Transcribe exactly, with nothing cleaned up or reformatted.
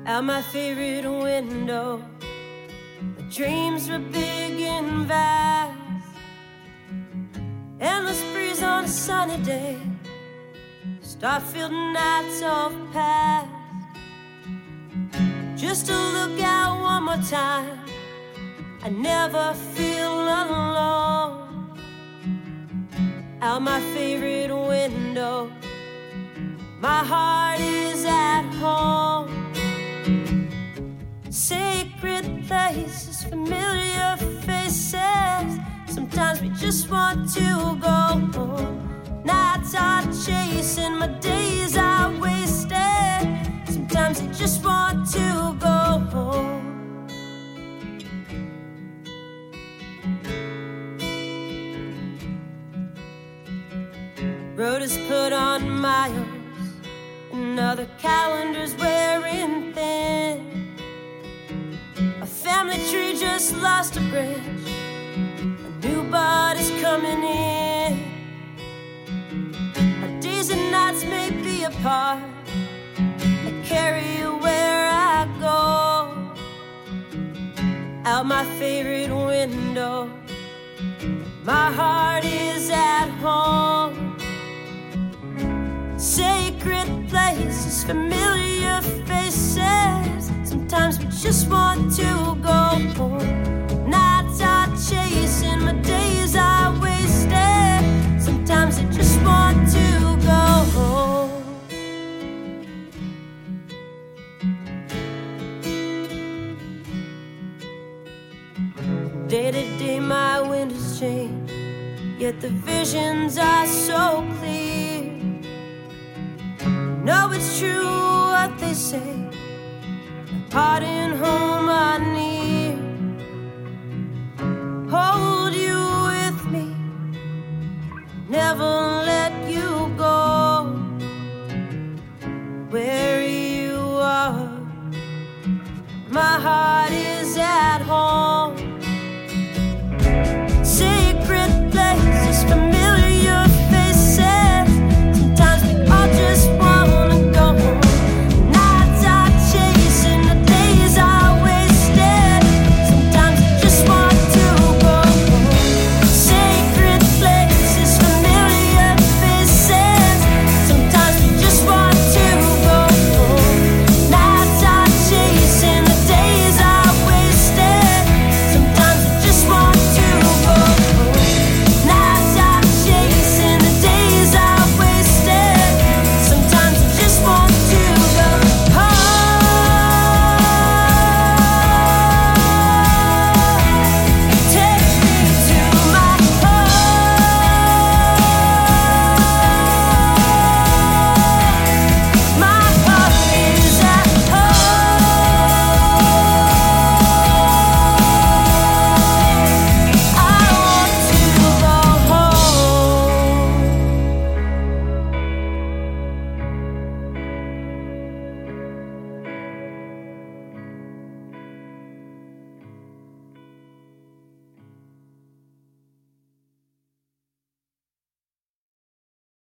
out my favorite window. My dreams were big and vast. Endless breeze on a sunny day. Starfield nights of past. Just to look out one more time, I never feel alone. Out my favorite window, my heart is at home. Sacred places, familiar faces. Sometimes we just want to go home. Nights are chasing, my days are wasted. Sometimes I just want to go home. Road is put on miles, another calendar's wearing thin. A family tree just lost a branch, a new bud is coming in. Our days and nights may be apart, I carry you where I go. Out my favorite window, my heart is at home. Sacred places, familiar faces. Sometimes we just want to go home. Nights are chasing, my days are wasted. Sometimes I just want to go home. Day to day my windows change, yet the visions are so clear. No, it's true what they say, heart and home are near. Hold you with me, never let you go. Where you are, my heart